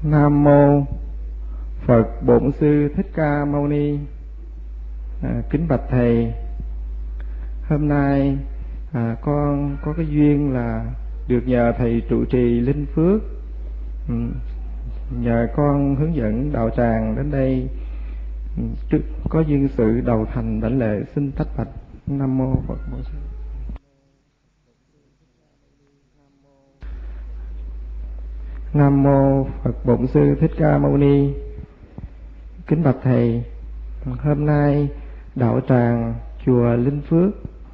Nam mô Phật Bổn Sư Thích Ca Mâu Ni. Kính bạch thầy, hôm nay con có cái duyên là được nhờ thầy trụ trì Linh Phước, nhờ con hướng dẫn đạo tràng đến đây, có duyên sự đầu thành đảnh lễ xin thách bạch. Nam mô Phật Bổn Sư. Nam mô Phật Bổn Sư Thích Ca Mâu Ni. Kính bạch thầy, hôm nay đạo tràng chùa Linh Phước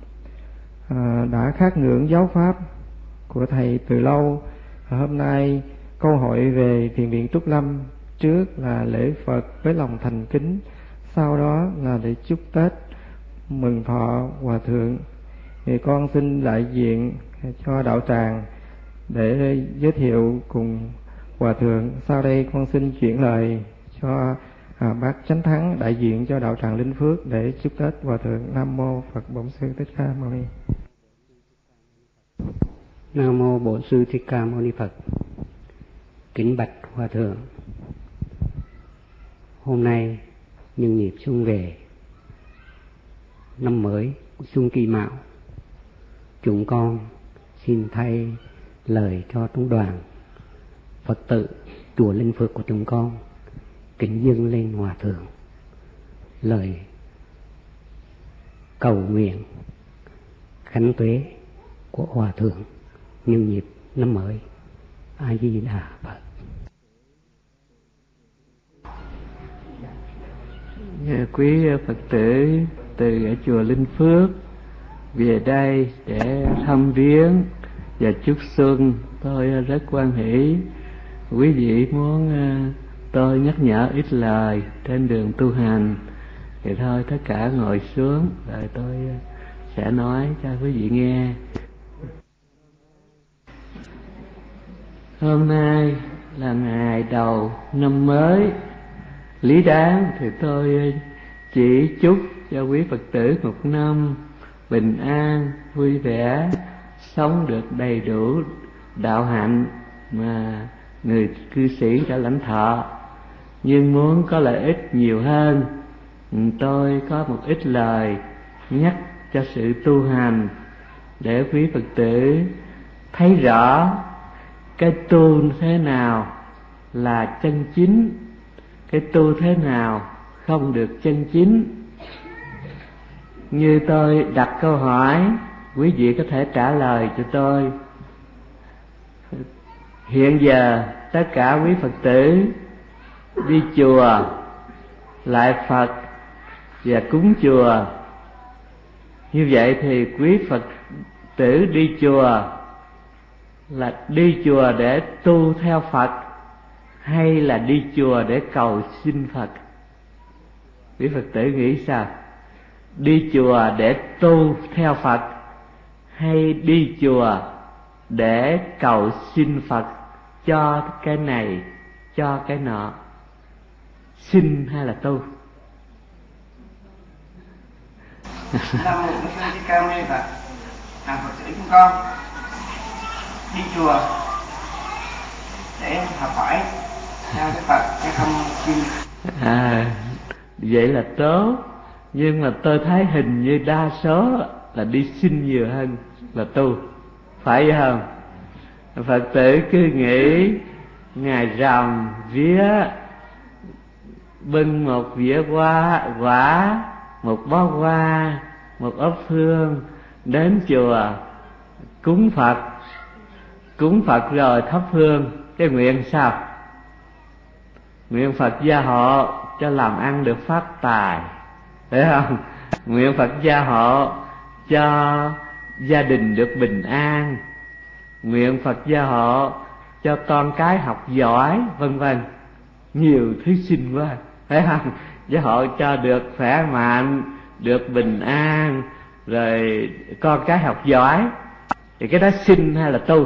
đã khát ngưỡng giáo pháp của thầy từ lâu. Hôm nay câu hỏi về thiền viện Trúc Lâm, trước là lễ Phật với lòng thành kính, sau đó là lễ chúc Tết mừng thọ Hòa Thượng. Thì con xin đại diện cho đạo tràng để giới thiệu cùng Hòa Thượng. Sau đây con xin chuyển lời cho bác Chánh Thắng đại diện cho đạo tràng Linh Phước để chúc Tết Hòa Thượng. Nam mô Phật Bổn Sư Thích Ca Mâu Ni. Nam mô Bổn Sư Thích Ca Mâu Ni Phật. Kính bạch Hòa Thượng, hôm nay nhân dịp xuân về, năm mới xuân Kỷ Mão, chúng con xin thay lời cho trung đoàn Phật tử chùa Linh Phước của chúng con kính dâng lên Hòa Thượng lời cầu nguyện khánh tuế của Hòa Thượng nhân dịp năm mới. A Di Đà Phật. Quý Phật tử từ ở chùa Linh Phước về đây để thăm viếng và chúc xuân, tôi rất hoan hỷ. Quý vị muốn tôi nhắc nhở ít lời trên đường tu hành thì thôi tất cả ngồi xuống rồi tôi sẽ nói cho quý vị nghe. Hôm nay là ngày đầu năm mới, lý đáng thì tôi chỉ chúc cho quý Phật tử một năm bình an, vui vẻ, sống được đầy đủ đạo hạnh mà người cư sĩ đã lãnh thọ. Nhưng muốn có lợi ích nhiều hơn, tôi có một ít lời nhắc cho sự tu hành để quý Phật tử thấy rõ cái tu thế nào là chân chính, cái tu thế nào không được chân chính. Như tôi đặt câu hỏi, quý vị có thể trả lời cho tôi. Hiện giờ tất cả quý Phật tử đi chùa lại Phật và cúng chùa, như vậy thì quý Phật tử đi chùa là đi chùa để tu theo Phật hay là đi chùa để cầu xin Phật? Quý Phật tử nghĩ sao? Đi chùa để tu theo Phật hay đi chùa để cầu xin Phật cho cái này, cho cái nọ? Xin hay là tu? Nam mô Bổn Sư Thích Ca Mâu Ni Phật. Phật tử chúng con đi chùa để học hỏi theo cái Phật, chứ không xin. Vậy là tốt, nhưng mà tôi thấy hình như đa số là đi xin nhiều hơn là tu, phải không? Phật tử cứ nghĩ ngày rằm vía bưng một vía quả, một bó hoa, một ốc hương đến chùa cúng Phật rồi thắp hương, cái nguyện sao? Nguyện Phật gia hộ cho làm ăn được phát tài, phải không? Nguyện Phật gia hộ cho gia đình được bình an, nguyện Phật gia hộ cho con cái học giỏi, vân vân. Nhiều thứ xin quá, phải không? Gia hộ cho được khỏe mạnh, được bình an, rồi con cái học giỏi. Thì cái đó xin hay là tu?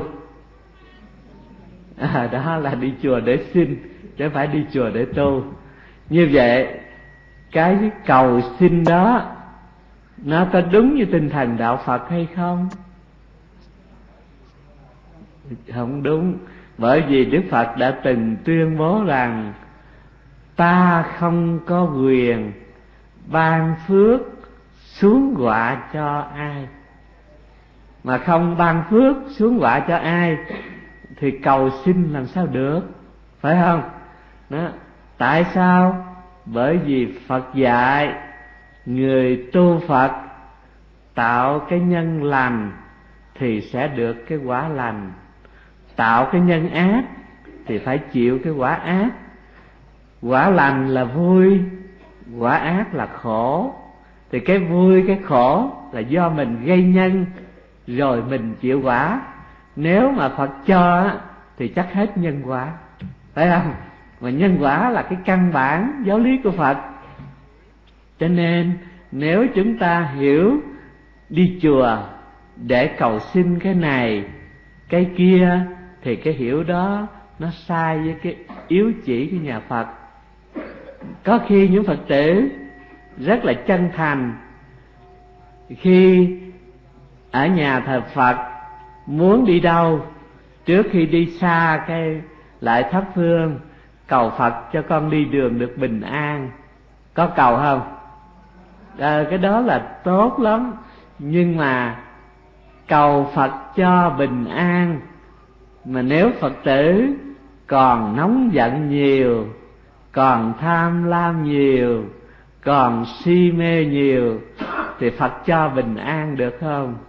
Đó là đi chùa để xin, chứ không phải đi chùa để tu. Như vậy cái cầu xin đó nó có đúng như tinh thần đạo Phật hay không? Không đúng. Bởi vì Đức Phật đã từng tuyên bố rằng ta không có quyền ban phước xuống quả cho ai. Mà không ban phước xuống quả cho ai thì cầu xin làm sao được, phải không? Đó. Tại sao? Bởi vì Phật dạy người tu Phật tạo cái nhân lành thì sẽ được cái quả lành, tạo cái nhân ác thì phải chịu cái quả ác. Quả lành là vui, quả ác là khổ. Thì cái vui cái khổ là do mình gây nhân rồi mình chịu quả. Nếu mà Phật cho thì chắc hết nhân quả, phải không? Mà nhân quả là cái căn bản giáo lý của Phật. Cho nên nếu chúng ta hiểu đi chùa để cầu xin cái này cái kia thì cái hiểu đó nó sai với cái yếu chỉ của nhà Phật. Có khi những Phật tử rất là chân thành, khi ở nhà thờ Phật muốn đi đâu, trước khi đi xa cái lại thắp hương cầu Phật cho con đi đường được bình an. Có cầu không? Cái đó là tốt lắm. Nhưng mà cầu Phật cho bình an, mà nếu Phật tử còn nóng giận nhiều, còn tham lam nhiều, còn si mê nhiều thì Phật cho bình an được không?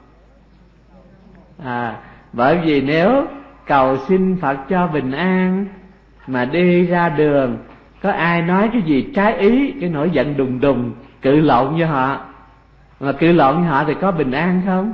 Bởi vì nếu cầu xin Phật cho bình an mà đi ra đường có ai nói cái gì trái ý, cái nổi giận đùng đùng cự lộn với họ, mà cự lộn với họ thì có bình an không?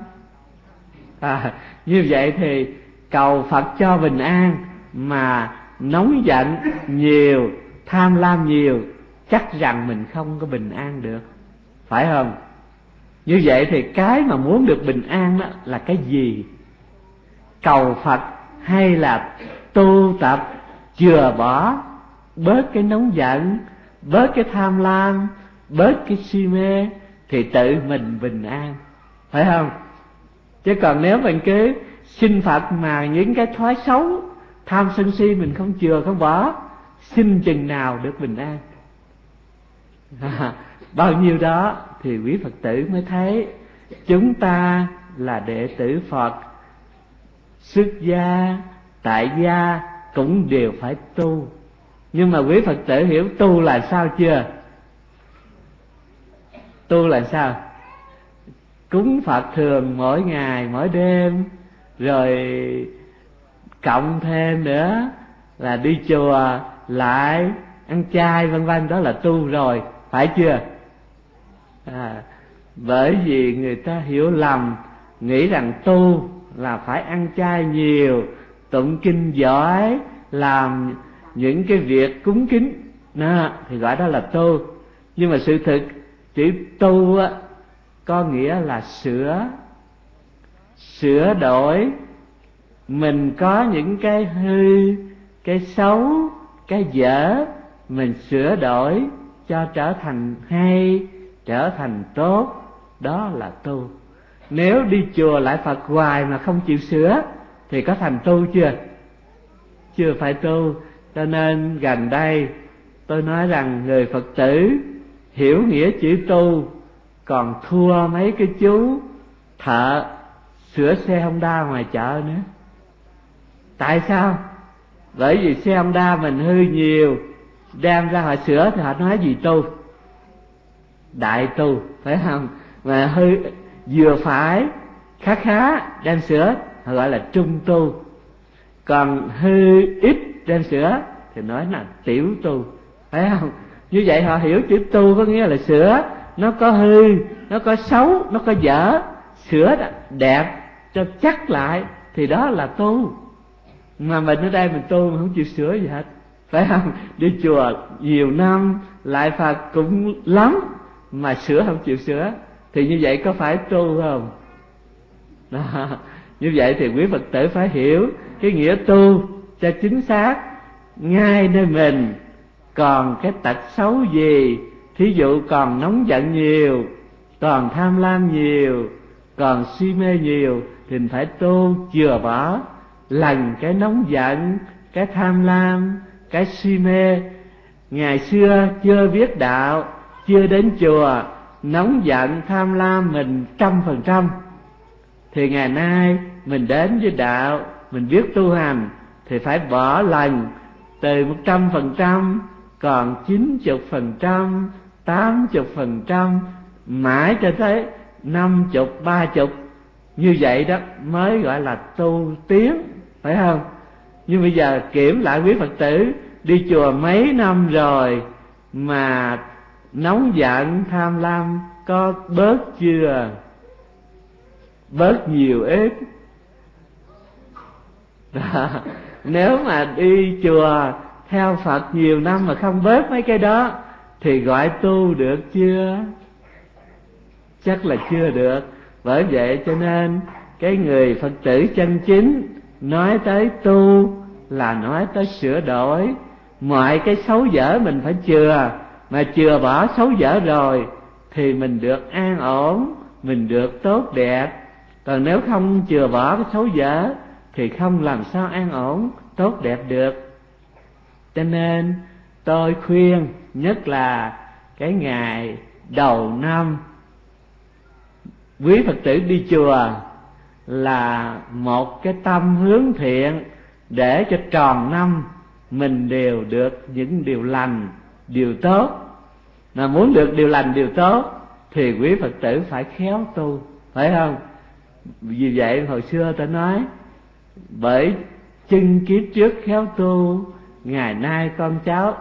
Như vậy thì cầu Phật cho bình an mà nóng giận nhiều, tham lam nhiều, chắc rằng mình không có bình an được, phải không? Như vậy thì cái mà muốn được bình an đó là cái gì? Cầu Phật hay là tu tập chừa bỏ bớt cái nóng giận, bớt cái tham lam, bớt cái si mê thì tự mình bình an, phải không? Chứ còn nếu mình cứ xin Phật mà những cái thói xấu tham sân si mình không chừa không bỏ, xin chừng nào được bình an? Bao nhiêu đó thì quý Phật tử mới thấy chúng ta là đệ tử Phật, xuất gia, tại gia cũng đều phải tu. Nhưng mà quý Phật tử hiểu tu là sao chưa? Tu là sao? Cúng Phật thường mỗi ngày mỗi đêm, rồi cộng thêm nữa là đi chùa lại ăn chay vân vân, đó là tu rồi, phải chưa? Bởi vì người ta hiểu lầm, nghĩ rằng tu là phải ăn chay nhiều, tụng kinh giỏi, làm những cái việc cúng kính thì gọi đó là tu. Nhưng mà sự thực chữ tu có nghĩa là sửa đổi. Mình có những cái hư, cái xấu, cái dở, mình sửa đổi cho trở thành hay, trở thành tốt, đó là tu. Nếu đi chùa lại Phật hoài mà không chịu sửa thì có thành tu chưa? Chưa phải tu. Cho nên gần đây tôi nói rằng người Phật tử hiểu nghĩa chữ tu còn thua mấy cái chú thợ sửa xe Honda ngoài chợ nữa. Tại sao? Bởi vì xe Honda mình hư nhiều, đem ra họ sửa thì họ nói gì tu? Đại tu, phải không? Mà hư vừa phải, khá đem sửa họ gọi là trung tu. Còn hư ít đem sửa thì nói là tiểu tu, phải không? Như vậy họ hiểu chữ tu có nghĩa là sửa. Nó có hư, nó có xấu, nó có dở, sửa đẹp cho chắc lại thì đó là tu. Mà mình ở đây mình tu mà không chịu sửa gì hết, phải không? Đi chùa nhiều năm, lại Phật cũng lắm mà sửa không chịu sửa thì như vậy có phải tu không? Đó. Như vậy thì quý Phật tử phải hiểu cái nghĩa tu cho chính xác. Ngay nơi mình còn cái tật xấu gì, thí dụ còn nóng giận nhiều, còn tham lam nhiều, còn si mê nhiều thì mình phải tu chừa bỏ, lần cái nóng giận, cái tham lam, cái si mê. Ngày xưa chưa biết đạo, chưa đến chùa, nóng giận tham lam mình 100%. Thì ngày nay mình đến với đạo, mình biết tu hành, thì phải bỏ lần từ 100% còn 90%, 80%, mãi cho tới 50, 30. Như vậy đó mới gọi là tu tiến, phải không? Nhưng bây giờ kiểm lại quý Phật tử đi chùa mấy năm rồi mà nóng giận tham lam có bớt chưa? Bớt nhiều ít. Đó. Nếu mà đi chùa theo Phật nhiều năm mà không bớt mấy cái đó thì gọi tu được chưa? Chắc là chưa được. Bởi vậy cho nên cái người Phật tử chân chính nói tới tu là nói tới sửa đổi. Mọi cái xấu dở mình phải chừa, mà chừa bỏ xấu dở rồi thì mình được an ổn, mình được tốt đẹp. Còn nếu không chừa bỏ cái xấu dở thì không làm sao an ổn, tốt đẹp được. Cho nên tôi khuyên, nhất là cái ngày đầu năm, quý Phật tử đi chùa là một cái tâm hướng thiện, để cho tròn năm mình đều được những điều lành, điều tốt. Mà muốn được điều lành, điều tốt thì quý Phật tử phải khéo tu, phải không? Vì vậy hồi xưa ta nói, bởi chân kiếp trước khéo tu, ngày nay con cháu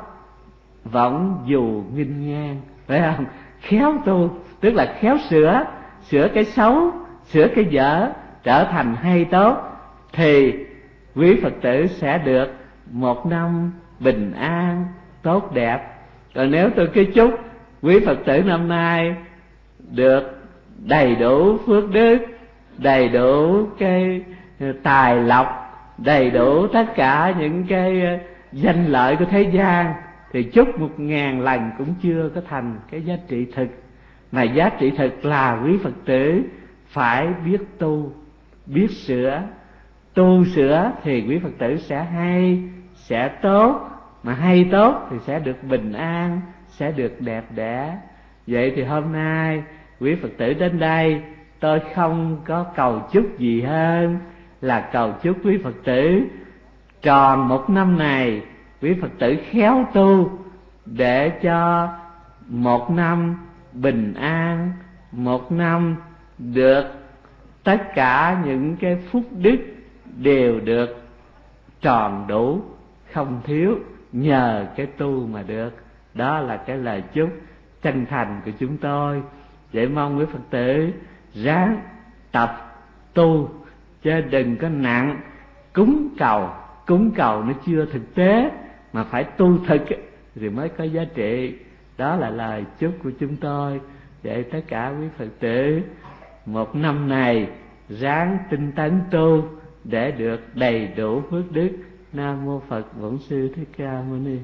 võng dù nghinh ngang, phải không? Khéo tu tức là khéo sửa, sửa cái xấu, sửa cái dở trở thành hay tốt, thì quý Phật tử sẽ được một năm bình an, tốt đẹp. Còn nếu tôi cứ chúc quý Phật tử năm nay được đầy đủ phước đức, đầy đủ cái tài lộc, đầy đủ tất cả những cái danh lợi của thế gian, thì chúc 1000 lần cũng chưa có thành cái giá trị thực. Mà giá trị thực là quý Phật tử phải biết tu, biết sửa. Tu sửa thì quý Phật tử sẽ hay, sẽ tốt. Mà hay tốt thì sẽ được bình an, sẽ được đẹp đẽ. Vậy thì hôm nay quý Phật tử đến đây, tôi không có cầu chúc gì hơn là cầu chúc quý Phật tử tròn một năm này, quý Phật tử khéo tu, để cho một năm bình an, một năm được tất cả những cái phúc đức đều được tròn đủ, không thiếu, nhờ cái tu mà được. Đó là cái lời chúc chân thành của chúng tôi. Vậy mong quý Phật tử ráng tập tu, chứ đừng có nặng cúng cầu. Cúng cầu nó chưa thực tế, mà phải tu thực thì mới có giá trị. Đó là lời chúc của chúng tôi. Vậy tất cả quý Phật tử một năm này ráng tinh tấn tu để được đầy đủ phước đức. Nam mô Phật Bổn Sư Thích Ca Mâu Ni.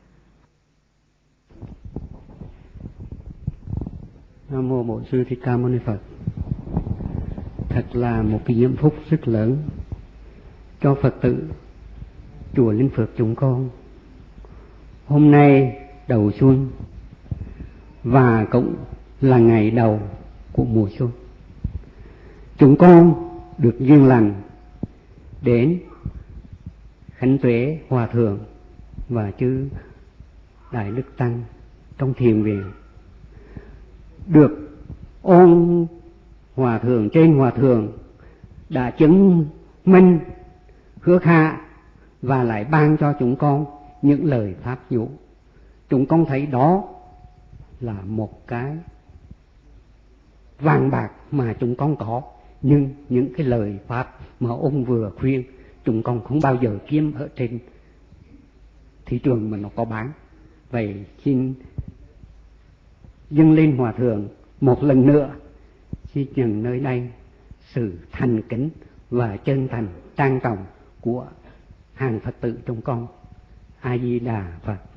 Nam mô Bổn Sư Thích Ca Mâu Ni Phật. Thật là một cái diễm phúc rất lớn cho Phật tử chùa Linh Phước chúng con. Hôm nay đầu xuân và cũng là ngày đầu của mùa xuân, chúng con được duyên lành đến khánh tuế hòa thượng và chư đại đức tăng trong thiền viện, được ôn hòa thượng trên hòa thượng đã chứng minh hứa hạ và lại ban cho chúng con những lời pháp dụ. Chúng con thấy đó là một cái vàng bạc mà chúng con có, nhưng những cái lời pháp mà ông vừa khuyên chúng con không bao giờ kiếm ở trên thị trường mà nó có bán. Vậy xin dâng lên hòa thượng một lần nữa, xin nhận nơi đây sự thành kính và chân thành trang trọng của hàng Phật tử chúng con. A Di Đà Phật.